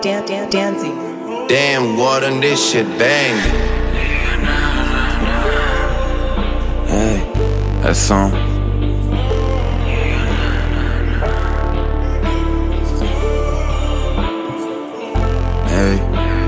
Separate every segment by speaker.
Speaker 1: dancing.
Speaker 2: Damn, what on this shit banged. Hey, حسام hey.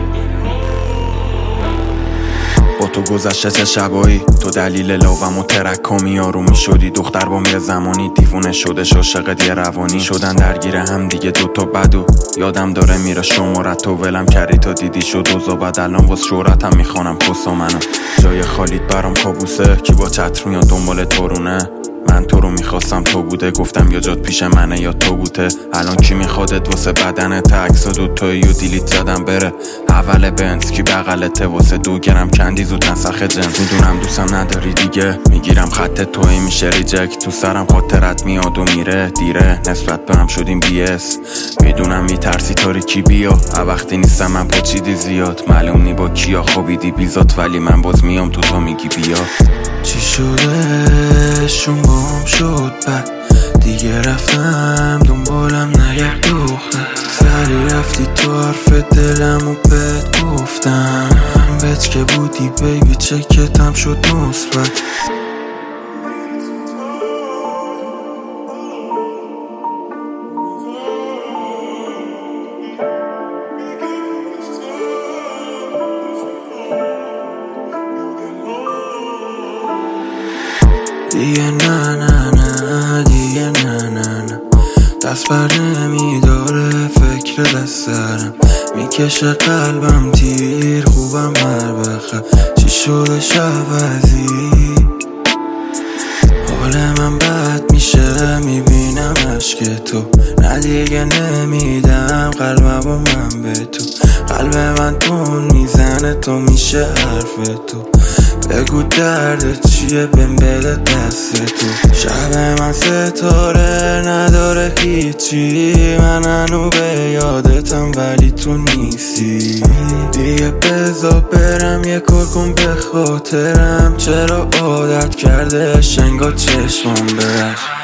Speaker 2: با تو گذشته چه شبایی، تو دلیل لاوم و ترکمی آرومی شدی. دختر با یه زمانی دیوونه شده عاشقت یه روانی شدن درگیر هم دیگه دوتا بدو. یادم داره میره شمارت تو ولم کردی تا دیدی شد و بعد الان واس شهرتم میخوانم پسا منو. جای خالیت برام کابوسه، کی با چتر میان دنبال تورونه. من تو رو میخواستم تو بوده، گفتم یا جات پیش منه یا تو بوده. الان کی میخوادت واسه بدنت، عکس دوتایی و دیلیت زدم بره. اول بنز کی بغلته واسه 2 گرم کندی زود نسخ جنس. میدونم دوستم نداری دیگه، میگیرم خط توی میشه ریجکت. تو سرم خاطرت میاد و میره دیره، نسبت برم شدیم بیس. میدونم میترسی تاریکی بیا، وقتی نیستم من پاچیدی زیاد. معلوم نی با کیا خوابیدی بیزات، ولی من باز میام تو میگی بیا.
Speaker 3: چی شده شون بام شد بعد دیگه رفتم دنبالم نگه دختر. سری رفتی تو حرف دلم و بهت گفتم بهت که بودی بیبی چکتم شد مثبت. دیگه نه دیگه نه دست بر نمیداره فکر دست سرم. میکشه قلبم تیر خوبم هر بخه. چی شده شبازی حال من بد میشه، میبینم عشق تو. نه دیگه نمیدم قلبم با من به تو. قلب من تون میزنه تو میشه حرف تو. بگو درد چیه بهم بده دست تو. شب من ستاره نداره هیچی، من هنو به یادتم ولی تو نیستی. دیگه بذار برم یه کار کن به خاطرم، چرا عادت کرده شنگا چشمم برش.